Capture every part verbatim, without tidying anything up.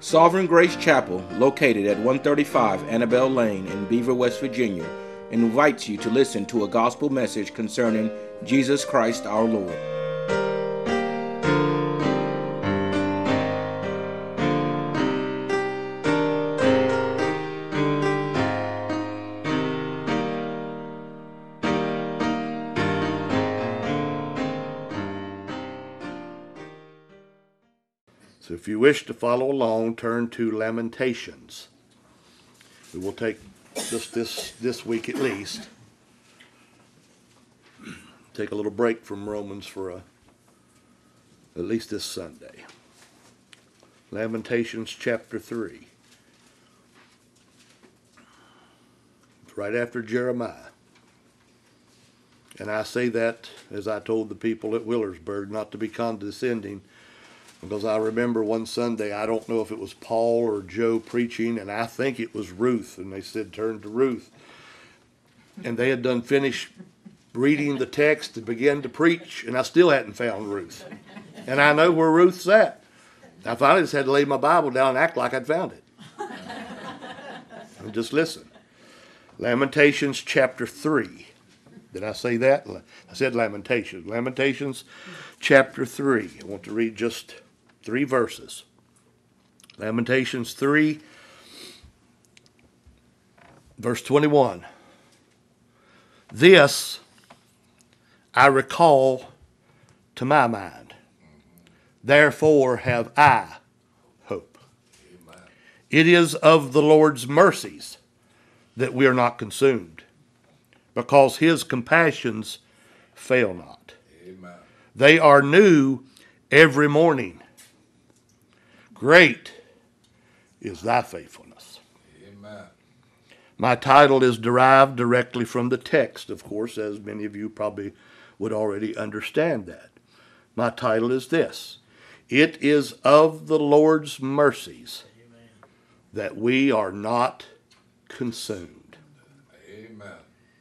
Sovereign Grace Chapel, located at one thirty-five Annabelle Lane in Beaver, West Virginia, invites you to listen to a gospel message concerning Jesus Christ our Lord. So if you wish to follow along, turn to Lamentations. We will take just this, this week at least. Take a little break from Romans for a, at least this Sunday. Lamentations chapter three. It's right after Jeremiah. And I say that, as I told the people at Willersburg, not to be condescending, because I remember one Sunday, I don't know if it was Paul or Joe preaching, and I think it was Ruth, and they said, turn to Ruth. And they had done finished reading the text and began to preach, and I still hadn't found Ruth. And I know where Ruth's at. I finally just had to lay my Bible down and act like I'd found it. And just listen. Lamentations chapter three. Did I say that? I said Lamentations. Lamentations chapter three. I want to read just three verses. Lamentations three, verse twenty-one. This I recall to my mind. Therefore have I hope. Amen. It is of the Lord's mercies that we are not consumed, because his compassions fail not. Amen. They are new every morning. Great is thy faithfulness. Amen. My title is derived directly from the text, of course, as many of you probably would already understand that. My title is this: It is of the Lord's mercies Amen. That we are not consumed. Amen.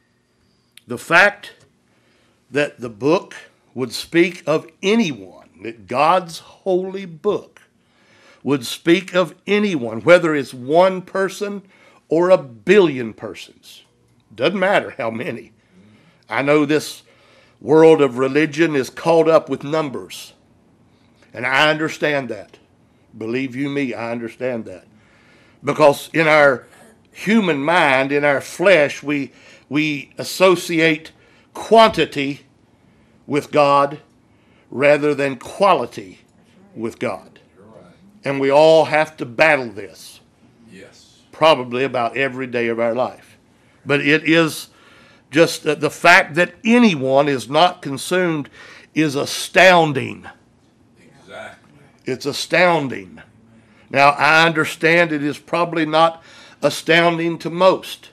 The fact that the book would speak of anyone, that God's holy book would speak of anyone, whether it's one person or a billion persons. Doesn't matter how many. I know this world of religion is caught up with numbers, and I understand that. Believe you me, I understand that. Because in our human mind, in our flesh, we, we associate quantity with God rather than quality with God. And we all have to battle this. Yes. Probably about every day of our life. But it is just that the fact that anyone is not consumed is astounding. Exactly. It's astounding. Now, I understand it is probably not astounding to most,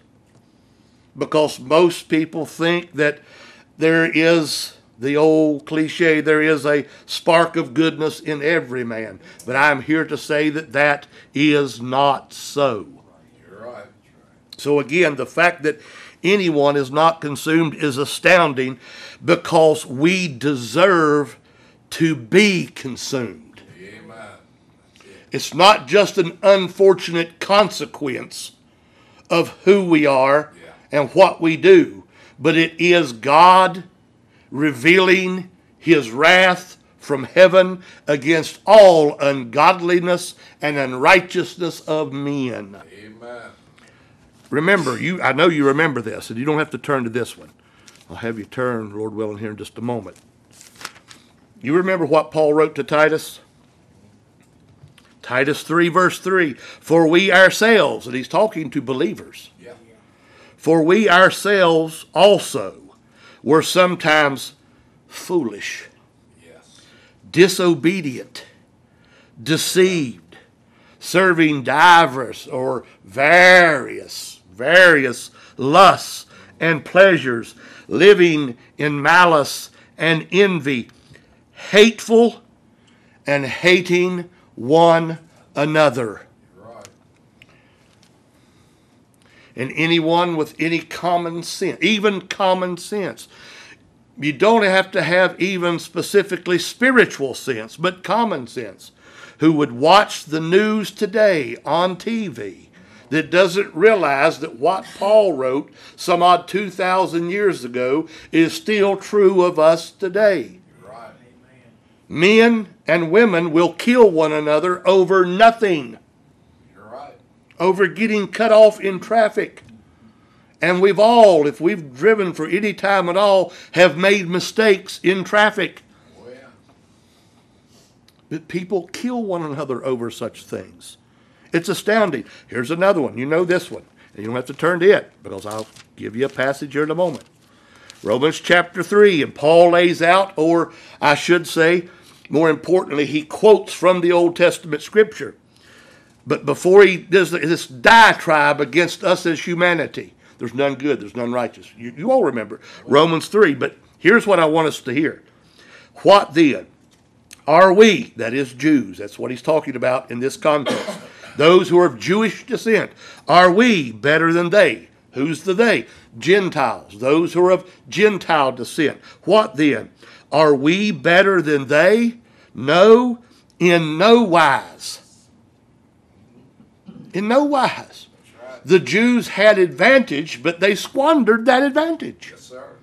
because most people think that there is the old cliche, there is a spark of goodness in every man. But I'm here to say that that is not so. You're right. So again, the fact that anyone is not consumed is astounding, because we deserve to be consumed. Amen. It's not just an unfortunate consequence of who we are yeah. and what we do, but it is God revealing his wrath from heaven against all ungodliness and unrighteousness of men. Amen. Remember, you I know you remember this, and you don't have to turn to this one. I'll have you turn, Lord willing, here in just a moment. You remember what Paul wrote to Titus? Titus three, verse three. For we ourselves, and he's talking to believers, yeah. for we ourselves also were sometimes foolish, yes. disobedient, deceived, serving divers or various, various lusts and pleasures, living in malice and envy, hateful and hating one another. And anyone with any common sense, even common sense. You don't have to have even specifically spiritual sense, but common sense. who would watch the news today on T V that doesn't realize that what Paul wrote some odd two thousand years ago is still true of us today. Right. Men and women will kill one another over nothing. You're right. Over getting cut off in traffic. And we've all, if we've driven for any time at all, have made mistakes in traffic. Oh, yeah. But people kill one another over such things. It's astounding. Here's another one. You know this one. And you don't have to turn to it, because I'll give you a passage here in a moment. Romans chapter three, and Paul lays out, or I should say, more importantly, he quotes from the Old Testament scripture. But before he does this diatribe against us as humanity, there's none good, there's none righteous. You, you all remember Romans three, but here's what I want us to hear. What then? Are we, that is Jews, that's what he's talking about in this context, those who are of Jewish descent, are we better than they? Who's the they? Gentiles, those who are of Gentile descent. What then? Are we better than they? No, in no wise. In no wise. The Jews had advantage, but they squandered that advantage. Yes, sir.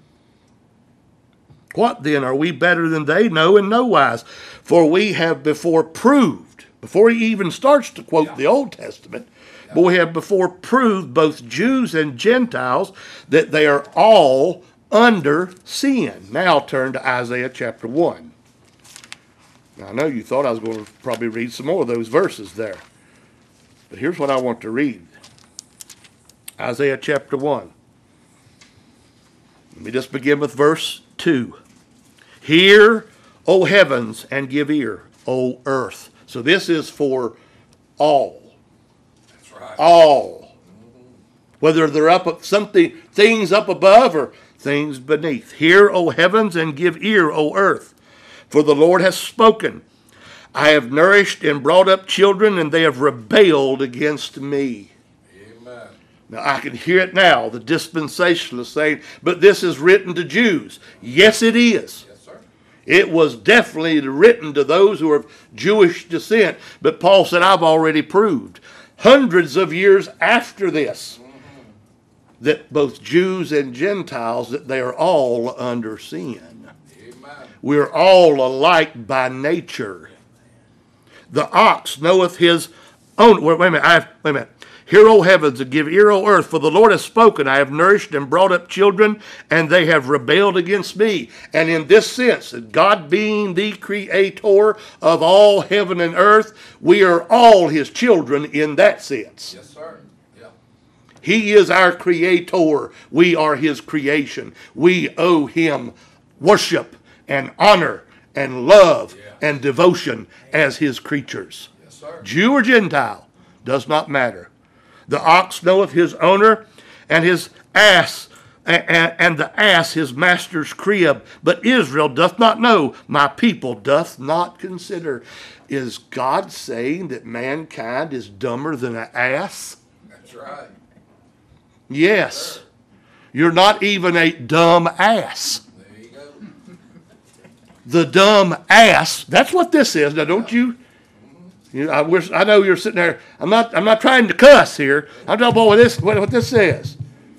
What then? Are we better than they? No, in no wise. For we have before proved, before he even starts to quote yeah. the Old Testament, yeah. but we have before proved, both Jews and Gentiles, that they are all under sin. Now turn to Isaiah chapter one. Now, I know you thought I was going to probably read some more of those verses there. But here's what I want to read. Isaiah chapter one. Let me just begin with verse two. Hear, O heavens, and give ear, O earth. So this is for all. That's right. All. Whether they're up something, things up above or things beneath. Hear, O heavens, and give ear, O earth. For the Lord has spoken. I have nourished and brought up children, and they have rebelled against me. Amen. Now, I can hear it now, the dispensationalists saying, but this is written to Jews. Yes, it is. Yes, sir. It was definitely written to those who are of Jewish descent. But Paul said, I've already proved, hundreds of years after this, mm-hmm. that both Jews and Gentiles, that they are all under sin. Amen. We're all alike by nature. The ox knoweth his own. Wait, wait a minute. I have, wait a minute. Hear, O heavens, and give ear, O earth, for the Lord has spoken. I have nourished and brought up children, and they have rebelled against me. And in this sense, God being the creator of all heaven and earth, we are all his children in that sense. Yes, sir. Yeah. He is our creator. We are his creation. We owe him worship and honor and love yeah. and devotion as his creatures. Yes, sir. Jew or Gentile, does not matter. The ox knoweth his owner, and his ass, and, and the ass his master's crib. But Israel doth not know, my people doth not consider. Is God saying that mankind is dumber than an ass? That's right. Yes. Sure. You're not even a dumb ass. There you go. The dumb ass, that's what this is. Now don't you... You, I wish I know you're sitting there. I'm not. I'm not trying to cuss here. I'm talking about what this. What, what this says.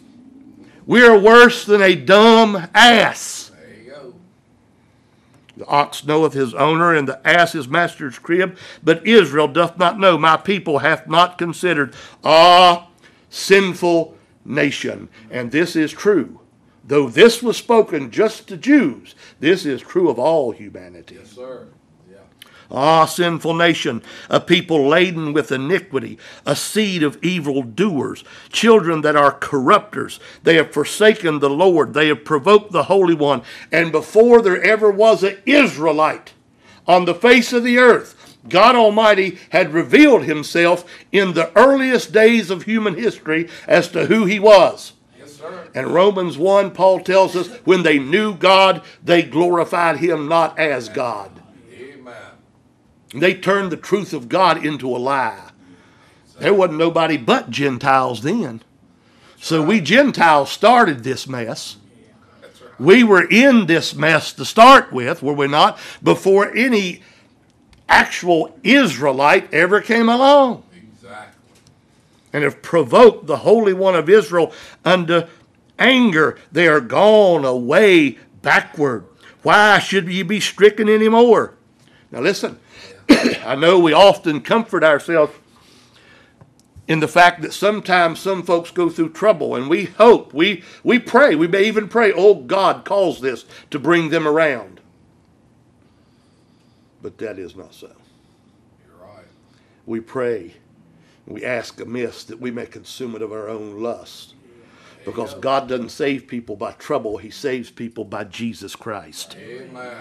We are worse than a dumb ass. There you go. The ox knoweth his owner, and the ass his master's crib. But Israel doth not know. My people hath not considered. Ah, sinful nation. And this is true. Though this was spoken just to Jews, this is true of all humanity. Yes, sir. Ah, sinful nation, a people laden with iniquity, a seed of evil doers, children that are corrupters. They have forsaken the Lord. They have provoked the Holy One. And before there ever was an Israelite on the face of the earth, God Almighty had revealed himself in the earliest days of human history as to who he was. Yes, sir. And Romans one, Paul tells us, when they knew God, they glorified him not as God. They turned the truth of God into a lie. There wasn't nobody but Gentiles then. So we Gentiles started this mess. We were in this mess to start with, were we not? Before any actual Israelite ever came along. Exactly. And have provoked the Holy One of Israel unto anger. They are gone away backward. Why should ye be stricken anymore? Now listen, I know we often comfort ourselves in the fact that sometimes some folks go through trouble, and we hope, we, we pray, we may even pray, oh, God calls this to bring them around. But that is not so. You're right. We pray, we ask amiss that we may consume it of our own lust. Because God doesn't save people by trouble, he saves people by Jesus Christ. Amen.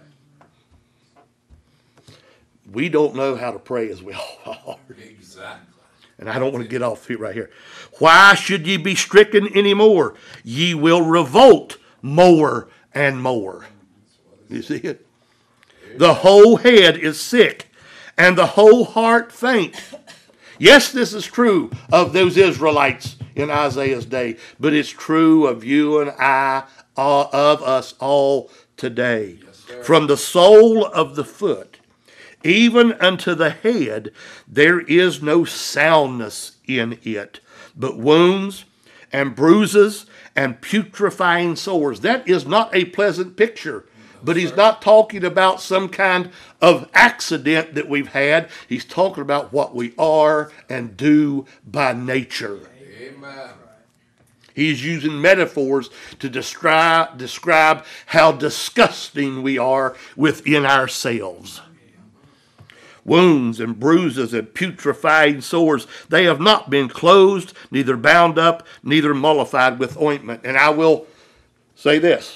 We don't know how to pray as we all are. Exactly. And I don't want to get off right here. Why should ye be stricken any more? Ye will revolt more and more. You see it? The whole head is sick, and the whole heart faint. Yes, this is true of those Israelites in Isaiah's day, but it's true of you and I, uh, of us all today. Yes, from the sole of the foot even unto the head, there is no soundness in it, but wounds and bruises and putrefying sores. That is not a pleasant picture. But he's not talking about some kind of accident that we've had. He's talking about what we are and do by nature. Amen. He's using metaphors to describe, describe how disgusting we are within ourselves. Wounds and bruises and putrefying sores, they have not been closed, neither bound up, neither mollified with ointment. And I will say this.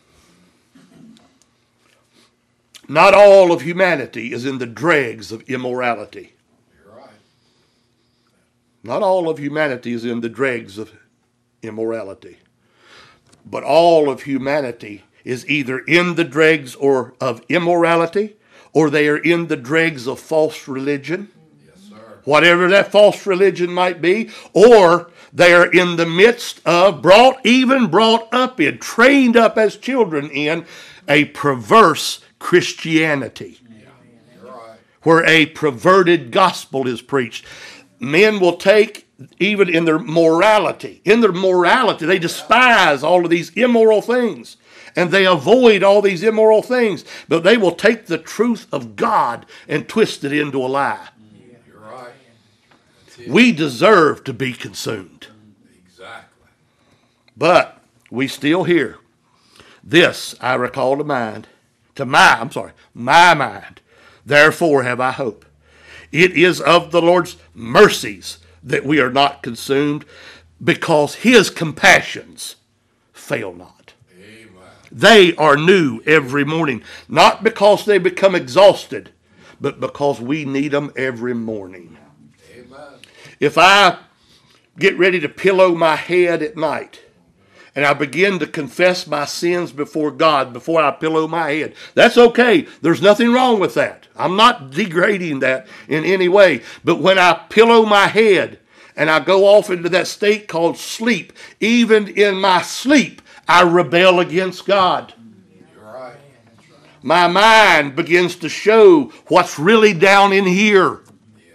Not all of humanity is in the dregs of immorality. You're right. Not all of humanity is in the dregs of immorality. But all of humanity is either in the dregs or of immorality, or they are in the dregs of false religion, Yes, sir. whatever that false religion might be, or they are in the midst of, brought, even brought up in, trained up as children in, a perverse Christianity, You're right. where a perverted gospel is preached. Men will take, even in their morality, in their morality, they despise all of these immoral things. And they avoid all these immoral things. But they will take the truth of God and twist it into a lie. You're right. That's it. We deserve to be consumed. Exactly. But we still hear, this I recall to mind, to my, I'm sorry, my mind. Therefore have I hope. It is of the Lord's mercies that we are not consumed, because his compassions fail not. They are new every morning, not because they become exhausted, but because we need them every morning. Amen. If I get ready to pillow my head at night, and I begin to confess my sins before God before I pillow my head, that's okay. There's nothing wrong with that. I'm not degrading that in any way. But when I pillow my head and I go off into that state called sleep, even in my sleep, I rebel against God. You're right. My mind begins to show what's really down in here. Yeah.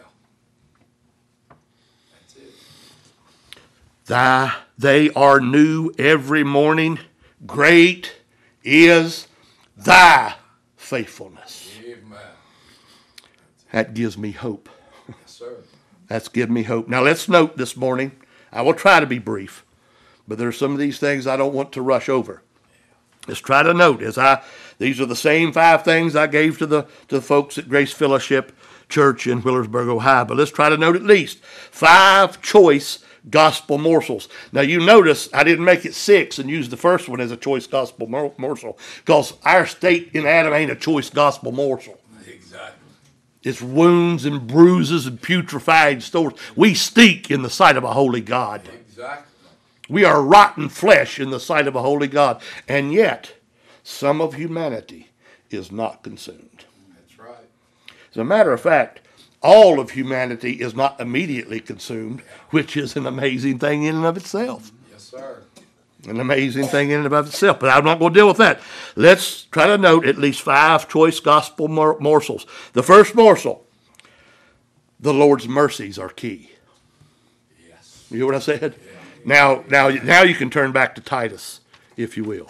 That's it. Thy, they are new every morning. Great is thy faithfulness. Amen. That gives me hope. Yes, sir. That's given me hope. Now let's note this morning. I will try to be brief. But there are some of these things I don't want to rush over. Let's try to note as I, these are the same five things I gave to the, to the folks at Grace Fellowship Church in Wheelersburg, Ohio. But let's try to note at least five choice gospel morsels. Now you notice I didn't make it six and use the first one as a choice gospel mor- morsel, because our state in Adam ain't a choice gospel morsel. Exactly. It's wounds and bruises and putrefied sores. We stink in the sight of a holy God. Exactly. We are rotten flesh in the sight of a holy God. And yet, some of humanity is not consumed. That's right. As a matter of fact, all of humanity is not immediately consumed, which is an amazing thing in and of itself. Yes, sir. An amazing thing in and of itself, but I'm not going to deal with that. Let's try to note at least five choice gospel mor- morsels. The first morsel, the Lord's mercies are key. Yes. You hear what I said? Yeah. Now, now, now you can turn back to Titus, if you will.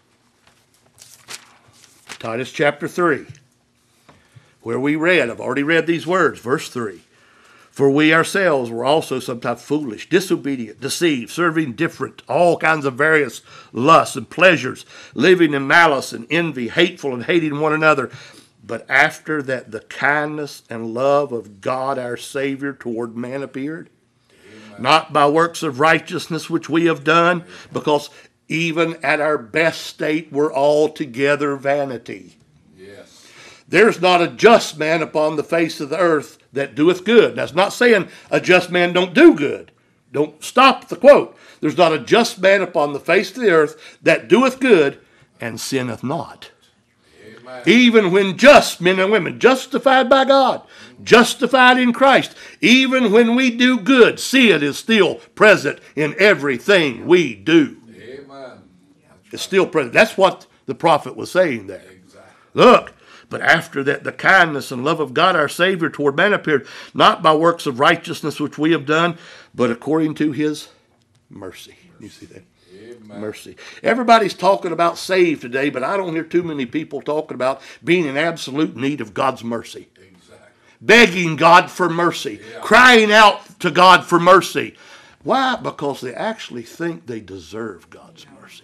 Titus chapter three, where we read, I've already read these words, verse three. For we ourselves were also sometimes foolish, disobedient, deceived, serving different, all kinds of various lusts and pleasures, living in malice and envy, hateful and hating one another. But after that the kindness and love of God our Savior toward man appeared, Amen. Not by works of righteousness which we have done, because even at our best state we're altogether vanity. Yes. There's not a just man upon the face of the earth that doeth good. That's not saying a just man don't do good. Don't stop the quote. There's not a just man upon the face of the earth that doeth good and sinneth not. Amen. Even when just men and women, justified by God, justified in Christ, even when we do good, sin is still present in everything we do. Amen. It's still present. That's what the prophet was saying there. Exactly. Look. But after that the kindness and love of God our Savior toward man appeared, not by works of righteousness which we have done, but according to his mercy. You see that? Amen. Mercy. Everybody's talking about saved today, but I don't hear too many people talking about being in absolute need of God's mercy. Exactly. Begging God for mercy. Yeah. Crying out to God for mercy. Why? Because they actually think they deserve God's mercy.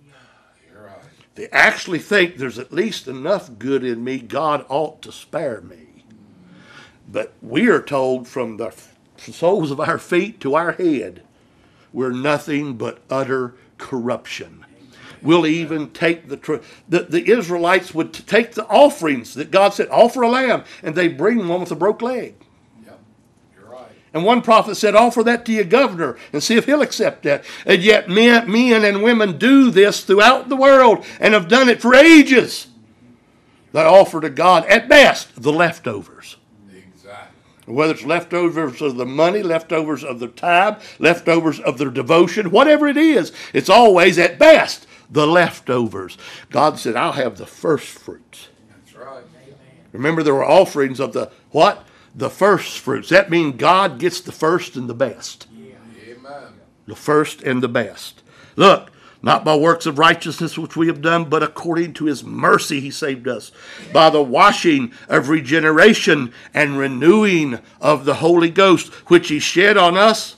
They actually think there's at least enough good in me, God ought to spare me. But we are told from the soles of our feet to our head, we're nothing but utter corruption. We'll even take the, tr- the, the Israelites would take the offerings that God said, offer a lamb, and they bring one with a broke leg. And one prophet said, offer that to your governor and see if he'll accept that. And yet men, men and women do this throughout the world and have done it for ages. They offer to God, at best, the leftovers. Exactly. Whether it's leftovers of the money, leftovers of their time, leftovers of their devotion, whatever it is, it's always, at best, the leftovers. God said, I'll have the first fruits. That's right. Remember, there were offerings of the what? The first fruits. That means God gets the first and the best. Yeah. Amen. The first and the best. Look, not by works of righteousness which we have done, but according to his mercy he saved us, by the washing of regeneration and renewing of the Holy Ghost, which he shed on us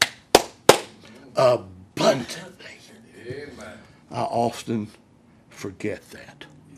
abundantly. Amen. I often forget that.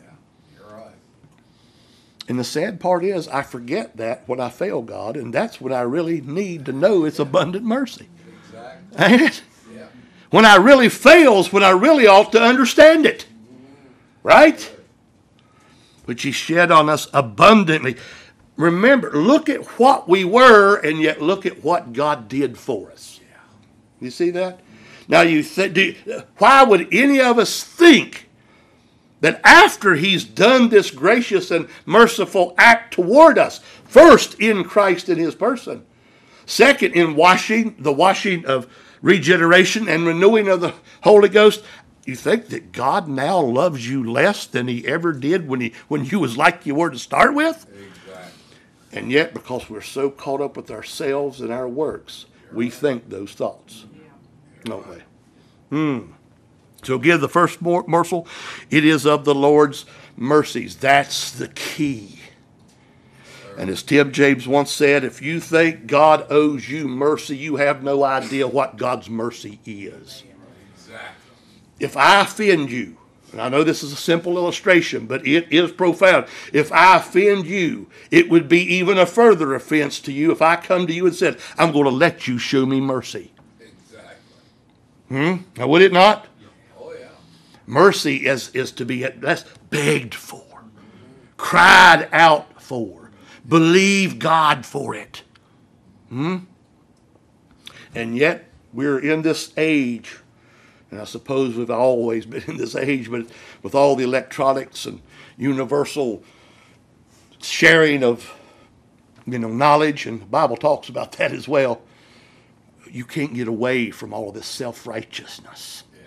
And the sad part is I forget that when I fail God, and that's when I really need to know it's abundant mercy. Exactly. Ain't it? Yeah. When I really fails, when I really ought to understand it. Right? Which he shed on us abundantly. Remember, look at what we were, and yet look at what God did for us. Yeah. You see that? Now, you th- do, why would any of us think that after he's done this gracious and merciful act toward us, first in Christ in his person, second in washing, the washing of regeneration and renewing of the Holy Ghost, you think that God now loves you less than he ever did when he when you was like you were to start with? Exactly. And yet, because we're so caught up with ourselves and our works, we think those thoughts. No way. Hmm. So give the first morsel. It is of the Lord's mercies. That's the key. And as Tim James once said, if you think God owes you mercy, you have no idea what God's mercy is. Exactly. If I offend you, and I know this is a simple illustration, but it is profound. If I offend you, it would be even a further offense to you if I come to you and said, I'm going to let you show me mercy. Exactly. Hmm? Now, would it not? Mercy is, is to be that's begged for, cried out for, believe God for it. Hmm? And yet we're in this age, and I suppose we've always been in this age, but with all the electronics and universal sharing of you know knowledge, and the Bible talks about that as well, you can't get away from all of this self-righteousness. Yeah.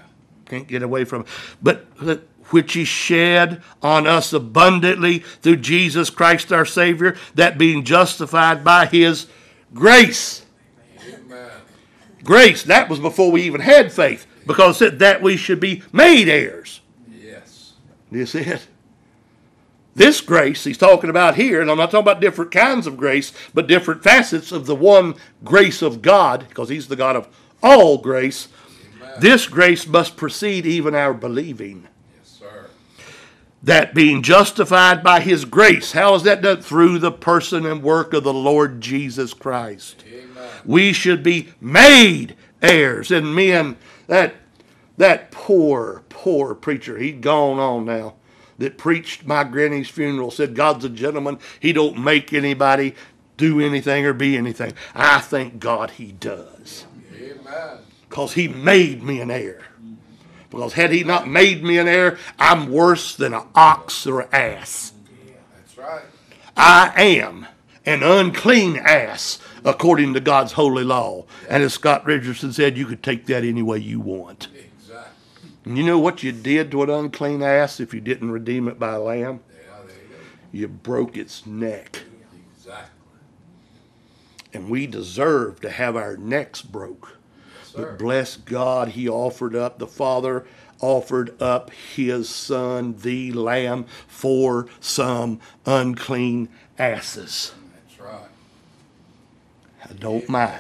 can't get away from it. But which he shed on us abundantly through Jesus Christ our Savior, that being justified by his grace. Amen. Grace, that was before we even had faith, because it said that we should be made heirs. Yes. Do you see it? This grace he's talking about here, and I'm not talking about different kinds of grace, but different facets of the one grace of God, because he's the God of all grace. Amen. This grace must precede even our believing. Yes, sir. That being justified by his grace. How is that done? Through the person and work of the Lord Jesus Christ. Amen. We should be made heirs. And men, that, that poor, poor preacher, he'd gone on now, that preached my granny's funeral, said God's a gentleman. He don't make anybody do anything or be anything. I thank God he does. Amen. Because he made me an heir. Because had he not made me an heir, I'm worse than an ox or an ass. That's right. I am an unclean ass according to God's holy law. And as Scott Richardson said, you could take that any way you want. Exactly. And you know what you did to an unclean ass if you didn't redeem it by a lamb? Yeah, there you go. You broke its neck. Exactly. And we deserve to have our necks broke. Yes, sir. But bless God, he offered up, the Father offered up his Son, the Lamb, for some unclean asses. That's right. I don't mind.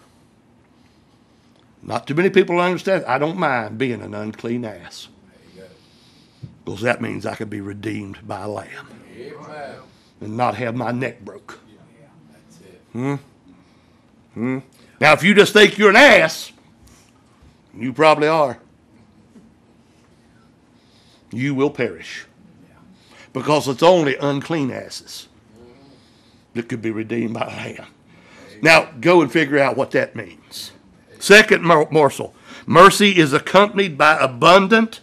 Not too many people understand. I don't mind being an unclean ass. There you Because that means I can be redeemed by a lamb. go. Amen. And not have my neck broke. That's it. Hmm? Hmm? Now, if you just think you're an ass, you probably are. You will perish. Because it's only unclean asses that could be redeemed by a lamb. Now, go and figure out what that means. Second morsel. Mercy is accompanied by abundant,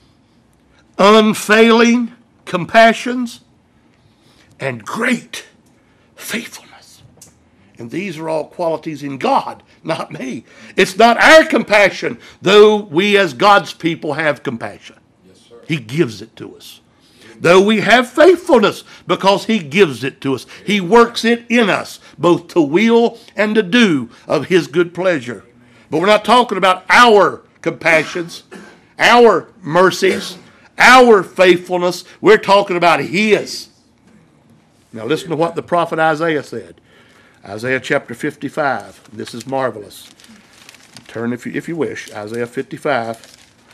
unfailing compassions and great faithfulness. And these are all qualities in God, not me. It's not our compassion, though we as God's people have compassion. Yes, sir. He gives it to us. Though we have faithfulness, because he gives it to us. He works it in us, both to will and to do of his good pleasure. But we're not talking about our compassions, our mercies, our faithfulness. We're talking about his. Now listen to what the prophet Isaiah said. Isaiah chapter fifty-five. This is marvelous. Turn if you, if you wish. Isaiah fifty-five.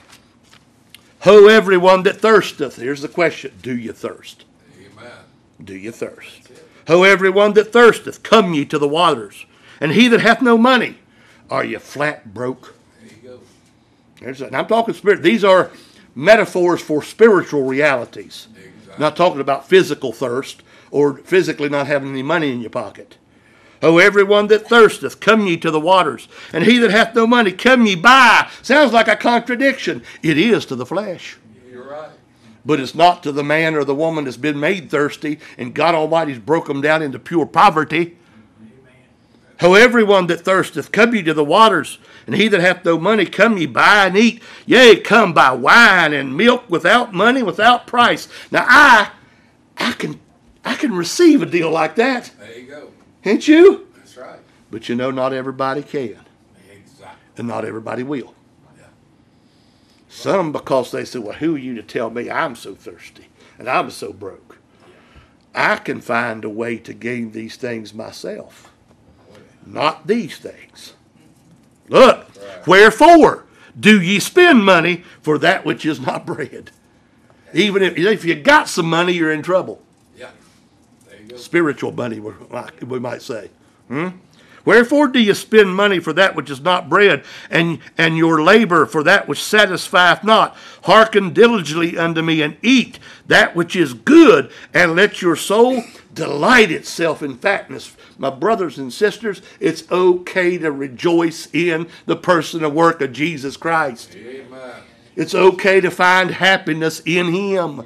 Ho, everyone that thirsteth. Here's the question. Do you thirst? Amen. Do you thirst? Ho, everyone that thirsteth, come ye to the waters. And he that hath no money, are you flat broke? There you go. There's a, and I'm talking spirit. These are metaphors for spiritual realities. Exactly. Not talking about physical thirst or physically not having any money in your pocket. O everyone that thirsteth, come ye to the waters. And he that hath no money, come ye buy. Sounds like a contradiction. It is to the flesh. You're right. But it's not to the man or the woman that's been made thirsty and God Almighty's broke them down into pure poverty. Ho, everyone that thirsteth, come ye to the waters, and he that hath no money, come ye buy and eat. Yea, come buy wine and milk without money, without price. Now I, I can, I can receive a deal like that, There you go. can't you? That's right. But you know, not everybody can, Exactly. and not everybody will. Yeah. Some because they say, "Well, who are you to tell me I'm so thirsty and I'm so broke?" I can find a way to gain these things myself. Not these things. Look, Right. Wherefore do ye spend money for that which is not bread? Even if, if you got some money, you're in trouble. Yeah. There you go. Spiritual money, we we might say. Hmm? Wherefore do you spend money for that which is not bread, and, and your labor for that which satisfieth not? Hearken diligently unto me, and eat that which is good, and let your soul delight itself in fatness. My brothers and sisters, it's okay to rejoice in the person and work of Jesus Christ. Amen. It's okay to find happiness in him.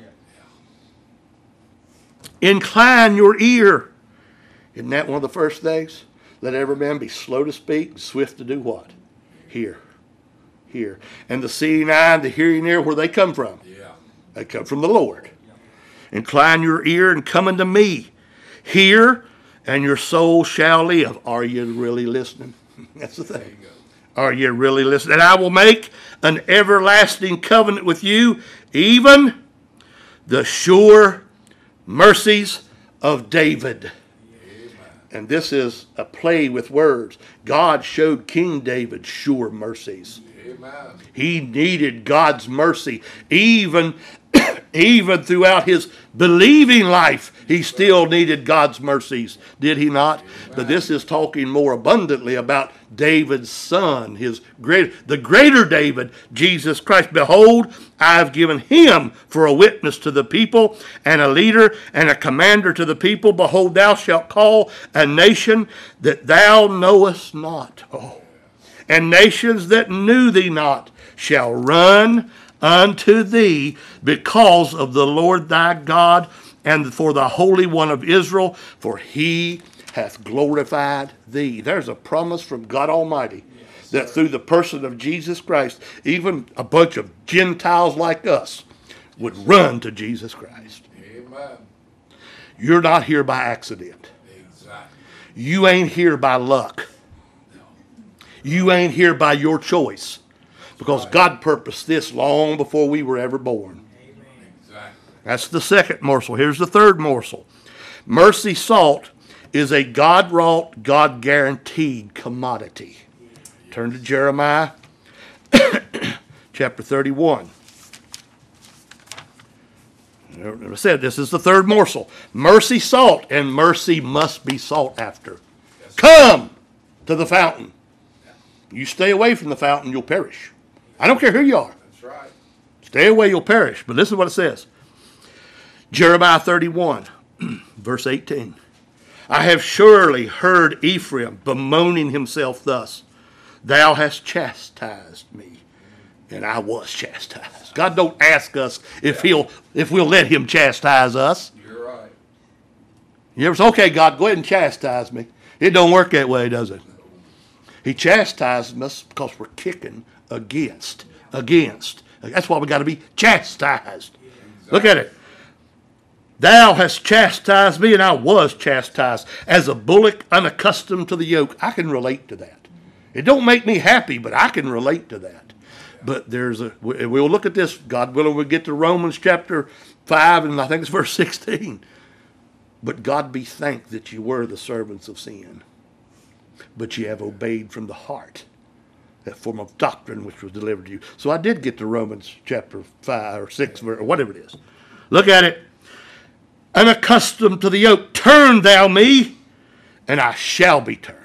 Incline your ear. Isn't that one of the first things? Let every man be slow to speak and swift to do what? Hear. hear. And the seeing eye and the hearing ear, where they come from? Yeah. They come from the Lord. Incline your ear and come unto me. Hear, and your soul shall live. Are you really listening? That's the thing. Are you really listening? And I will make an everlasting covenant with you, even the sure mercies of David. Amen. And this is a play with words. God showed King David sure mercies. Amen. He needed God's mercy. Even, even throughout his believing life, he still needed God's mercies. Did he not? Amen. But this is talking more abundantly about David's son, his great, the greater David, Jesus Christ. Behold, I have given him for a witness to the people, and a leader and a commander to the people. Behold, thou shalt call a nation that thou knowest not. Oh. And nations that knew thee not shall run unto thee because of the Lord thy God and for the Holy One of Israel, for he hath glorified thee. There's a promise from God Almighty yes, that through the person of Jesus Christ, even a bunch of Gentiles like us would run to Jesus Christ. Amen. You're not here by accident. Exactly. You ain't here by luck. No. You ain't here by your choice. Because right. God purposed this long before we were ever born. Amen. Exactly. That's the second morsel. Here's the third morsel. Mercy salt is a God-wrought, God-guaranteed commodity. Turn to Jeremiah chapter thirty-one. I said this is the third morsel. Mercy salt, and mercy must be sought after. Yes, Come to the fountain. You stay away from the fountain, you'll perish. I don't care who you are. That's right. Stay away, you'll perish. But this is what it says. Jeremiah thirty-one, verse eighteen. I have surely heard Ephraim bemoaning himself thus. Thou hast chastised me, and I was chastised. God don't ask us if he'll if we'll let him chastise us. You're right. You ever say, okay, God, go ahead and chastise me. It don't work that way, does it? He chastises us because we're kicking against, against. That's why we got to be chastised. Exactly. Look at it. Thou hast chastised me, and I was chastised. As a bullock unaccustomed to the yoke. I can relate to that. It don't make me happy, but I can relate to that. But there's a, we'll look at this, God willing, we'll get to Romans chapter five, and I think it's verse sixteen. But God be thanked that you were the servants of sin, but ye have obeyed from the heart that form of doctrine which was delivered to you. So I did get to Romans chapter five or six, or whatever it is. Look at it. Unaccustomed to the yoke, turn thou me, and I shall be turned.